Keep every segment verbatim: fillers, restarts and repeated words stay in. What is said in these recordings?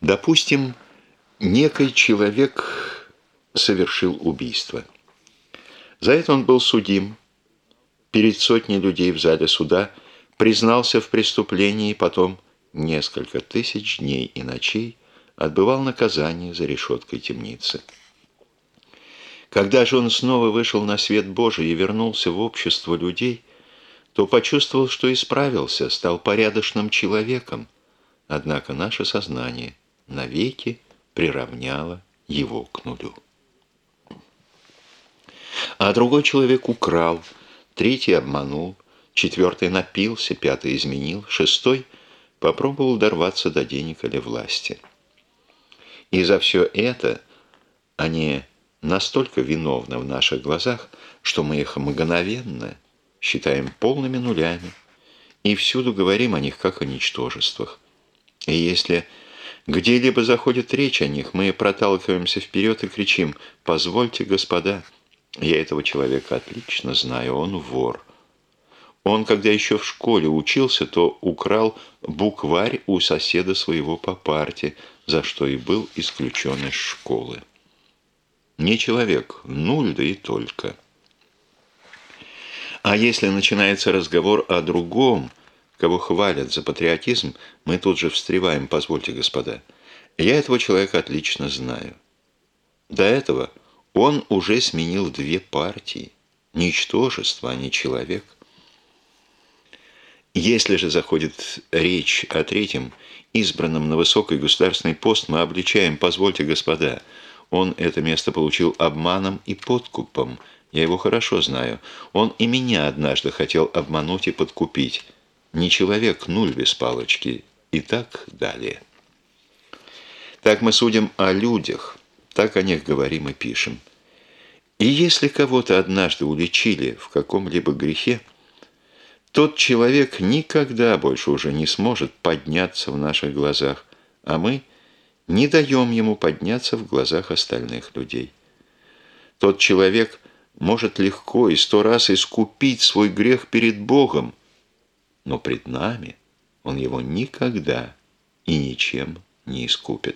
Допустим, некий человек совершил убийство. За это он был судим. Перед сотней людей в зале суда признался в преступлении и потом несколько тысяч дней и ночей отбывал наказание за решеткой темницы. Когда же он снова вышел на свет Божий и вернулся в общество людей, то почувствовал, что исправился, стал порядочным человеком, однако наше сознание навеки приравняло его к нулю. А другой человек украл, третий обманул, четвертый напился, пятый изменил, шестой попробовал дорваться до денег или власти. И за все это они настолько виновны в наших глазах, что мы их мгновенно считаем полными нулями и всюду говорим о них как о ничтожествах. И если где-либо заходит речь о них, мы проталкиваемся вперед и кричим: «Позвольте, господа, я этого человека отлично знаю, он вор». Он, когда еще в школе учился, то украл букварь у соседа своего по парте, за что и был исключен из школы. Не человек, нуль, да и только. А если начинается разговор о другом, кого хвалят за патриотизм, мы тут же встреваем: «Позвольте, господа, я этого человека отлично знаю». До этого он уже сменил две партии. Ничтожество, а не человек. Если же заходит речь о третьем, избранном на высокий государственный пост, мы обличаем: «Позвольте, господа, он это место получил обманом и подкупом. Я его хорошо знаю. Он и меня однажды хотел обмануть и подкупить. Не человек, нуль без палочки». И так далее. Так мы судим о людях, так о них говорим и пишем. И если кого-то однажды уличили в каком-либо грехе, тот человек никогда больше уже не сможет подняться в наших глазах, а мы не даем ему подняться в глазах остальных людей. Тот человек может легко и сто раз искупить свой грех перед Богом, но пред нами он его никогда и ничем не искупит.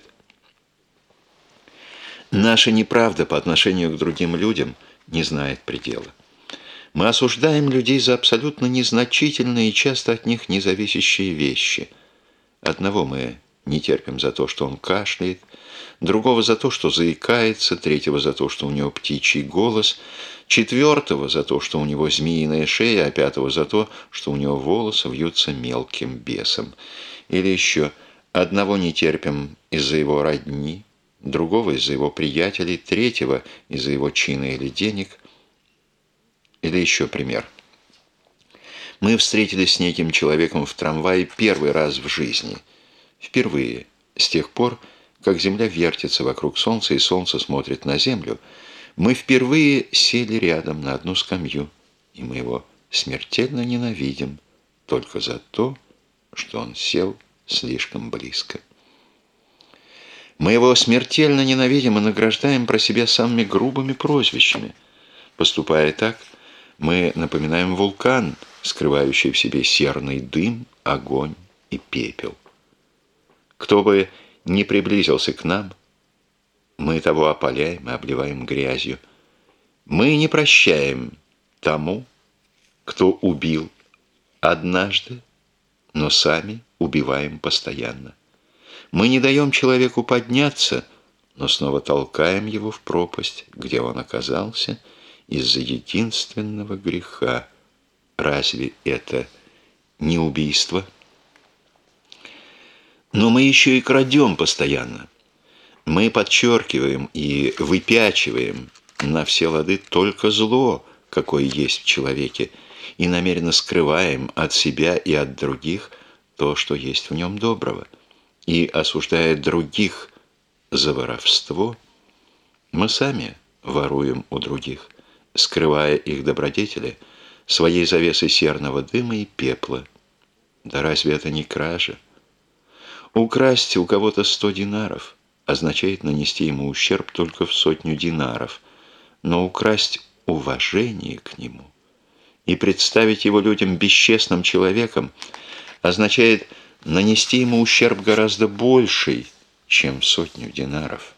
Наша неправда по отношению к другим людям не знает предела. Мы осуждаем людей за абсолютно незначительные и часто от них независящие вещи. Одного мы не терпим за то, что он кашляет, другого за то, что заикается, третьего за то, что у него птичий голос, четвертого за то, что у него змеиная шея, а пятого за то, что у него волосы вьются мелким бесом. Или еще: одного не терпим из-за его родни, другого из-за его приятелей, третьего из-за его чина или денег. Или еще пример. Мы встретились с неким человеком в трамвае первый раз в жизни. Впервые, с тех пор, как Земля вертится вокруг Солнца и Солнце смотрит на Землю, мы впервые сели рядом на одну скамью, и мы его смертельно ненавидим только за то, что он сел слишком близко. Мы его смертельно ненавидим и награждаем про себя самыми грубыми прозвищами. Поступая так, мы напоминаем вулкан, скрывающий в себе серный дым, огонь и пепел. Кто бы ни приблизился к нам, мы того опаляем и обливаем грязью. Мы не прощаем тому, кто убил однажды, но сами убиваем постоянно. Мы не даем человеку подняться, но снова толкаем его в пропасть, где он оказался из-за единственного греха. Разве это не убийство? Но мы еще и крадем постоянно. Мы подчеркиваем и выпячиваем на все лады только зло, какое есть в человеке, и намеренно скрываем от себя и от других то, что есть в нем доброго. И, осуждая других за воровство, мы сами воруем у других, скрывая их добродетели своей завесой серного дыма и пепла. Да разве это не кража? Украсть у кого-то сто динаров означает нанести ему ущерб только в сотню динаров, но украсть уважение к нему и представить его людям бесчестным человеком означает нанести ему ущерб гораздо больший, чем сотню динаров.